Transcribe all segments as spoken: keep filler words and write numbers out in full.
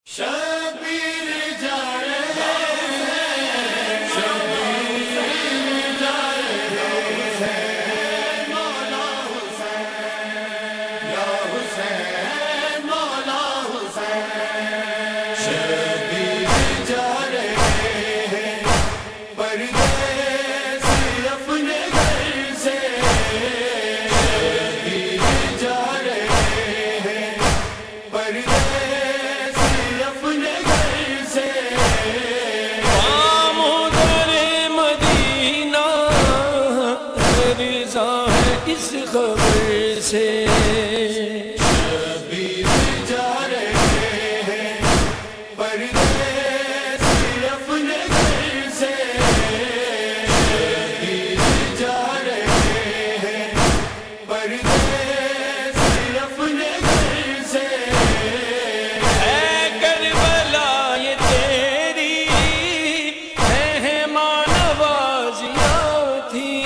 شبیر جا رہے ہیں، شبیر جا رہے ہیں، مولا حسین یا حسین مولا حسین، شبیر جا رہے ہیں پردیسی اپنے گھر سے، شبیر جا رہے ہیں پردیسی اس خبر سے شبیر جا رہے ہیں پردیسی اپنے گھر سے، شبیر جا رہے ہیں پردیسی اپنے گھر سے، اے کربلا یہ تیری مہمان نوازیاں تھیں،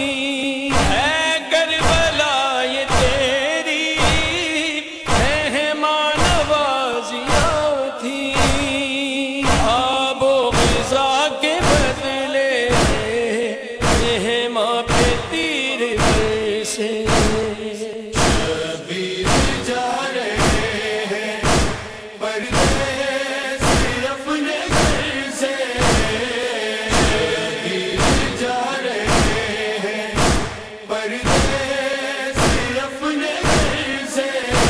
شبیر جا رہے ہیں پردیسی اپنے گھر سے، شبیر جا رہے ہیں پردیسی اپنے گھر سے،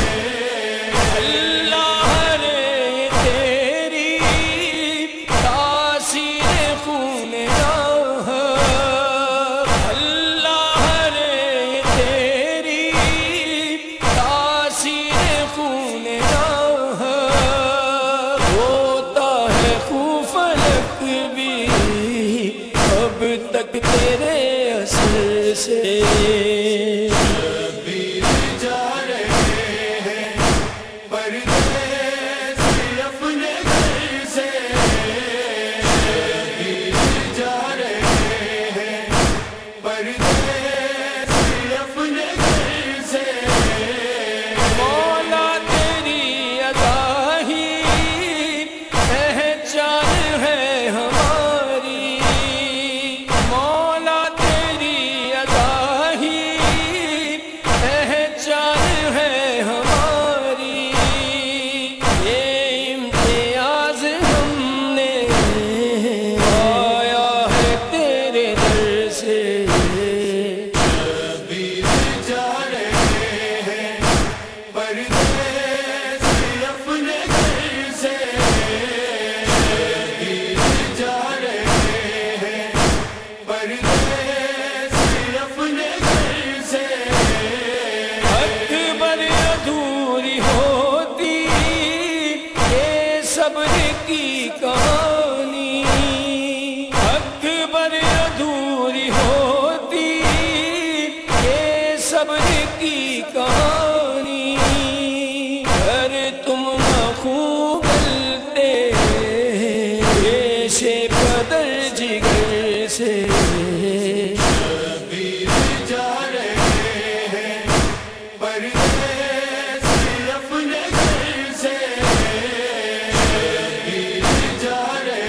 اللہ نے تیری تاثیر خون راہ، اللہ نے تیری تاثیر خون راہ، ہوتا ہے خوف فلک بھی اب تک تیرے اثر سے، شبیر جا رہے ہیں پردیسی اپنے گھر سے، شبیر جا رہے ہیں پردیسی اپنے گھر سے، مولا تیری ادا ہی پہچان ہے ہماری، مولا تیری ادا ہی پہچان ہے ہماری، یہ امتیاز ہم نے پایا ہے تیرے در سے، شبیر جا رہے ہیں پردیسی اپنے گھر سے، شبیر جا رہے ہیں پردیسی اپنے گھر سے، مولا تیری ادا ہی پہچان ہے ہماری، یہ امتیاز ہم نے پایا ہے تیرے در سے، شبیر جا رہے ہیں پردیسی اپنے گھر سے، شبیر جا رہے ہیں اکبر ادھوری ہوتی یہ صبر کی کہانی، اکبر ادھوری ہوتی یہ صبر کی کہانی، اگر تم نہ خوبلتے پیشے قدر جگر سے، شبیر جا رہے ہیں پردیسی اپنے گھر سے، شبیر جا رہے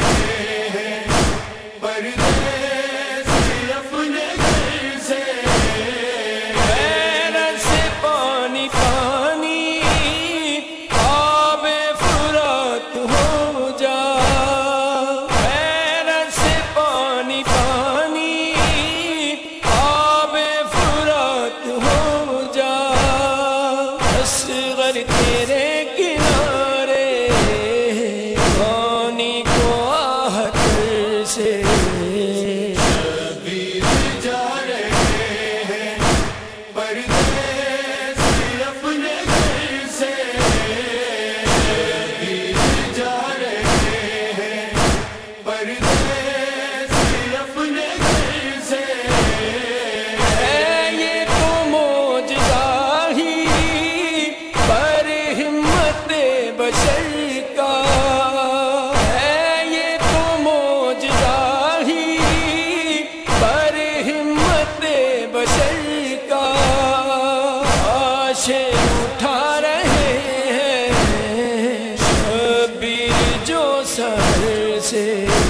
سحر سے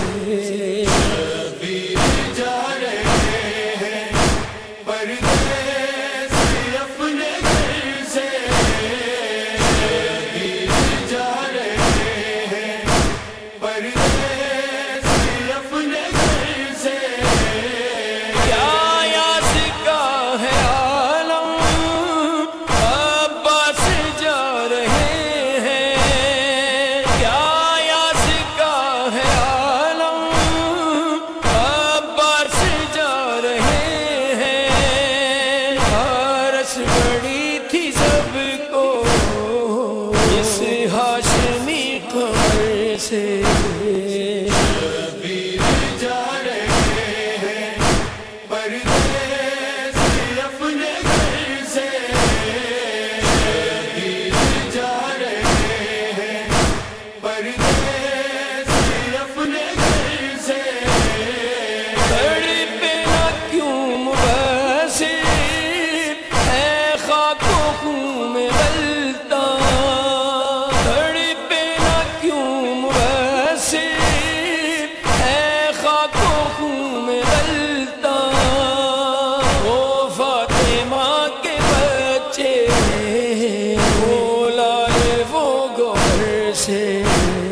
شبیر جا رہے ہیں پردیس اپنے گھر سے شبیر جا رہے ہیں پردیس اپنے گھر سے کیا یاس کا ہے عالم عباس جا رہے ہیں کیا یاس کا ہے عالم عباس جا رہے ہیں حارس بڑی تھی سب کو اس ہاشمی قمر سے شبیر جا رہے ہیں پردیس اپنے گھر سے شبیر جا رہے ہیں پردیس اپنے گھر سے تڑپے نہ کیوں مبصر اے خاک و خون میں غلطاں تڑپے نہ کیوں مبصر اے خاک و خون میں غلطاں وہ فاطمہ کے بچے وہ لائے وہ گوہر سے